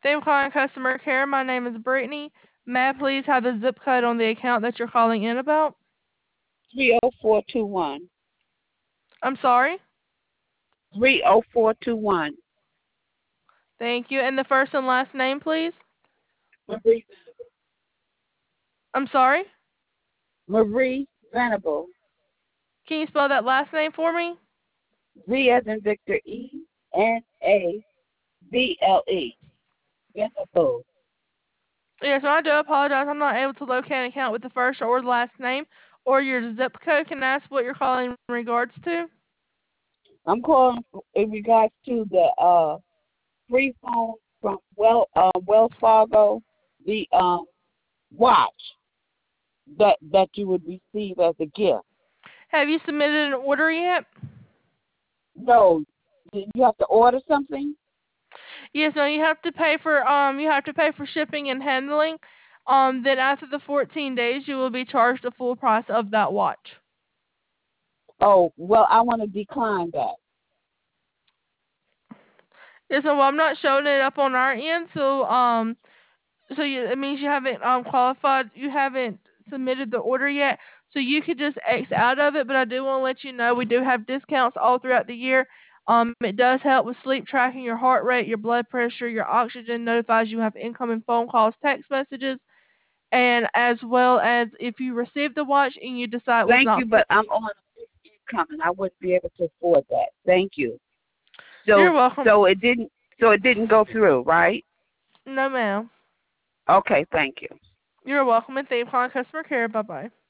Thank you for calling customer care. My name is Brittany. May I please have the zip code on the account that you're calling in about? 30421. I'm sorry? 30421. Thank you. And the first and last name, please? Marie. I'm sorry? Marie Venable. Can you spell that last name for me? V as in Victor, Enable. Venable. Yes, I do apologize. I'm not able to locate an account with the first or the last name or your zip code. Can I ask what you're calling in regards to? I'm calling in regards to the free phone from Wells Fargo, the watch that you would receive as a gift. Have you submitted an order yet? No, you have to order something. Yes, no, you have to pay for shipping and handling. Then after the 14 days you will be charged the full price of that watch. Oh, well, I want to decline that. Yes, so I'm not showing it up on our end, so it means you haven't qualified, you haven't submitted the order yet. So you could just X out of it, but I do want to let you know we do have discounts all throughout the year. It does help with sleep tracking, your heart rate, your blood pressure, your oxygen, notifies you have incoming phone calls, text messages, and as well as if you receive the watch and you decide it was Thank not you, for but I'm on income and I wouldn't be able to afford that. Thank you. You're So welcome. so it didn't go through, right? No, ma'am. Okay, thank you. You're welcome, and thank you for calling customer care. Bye-bye.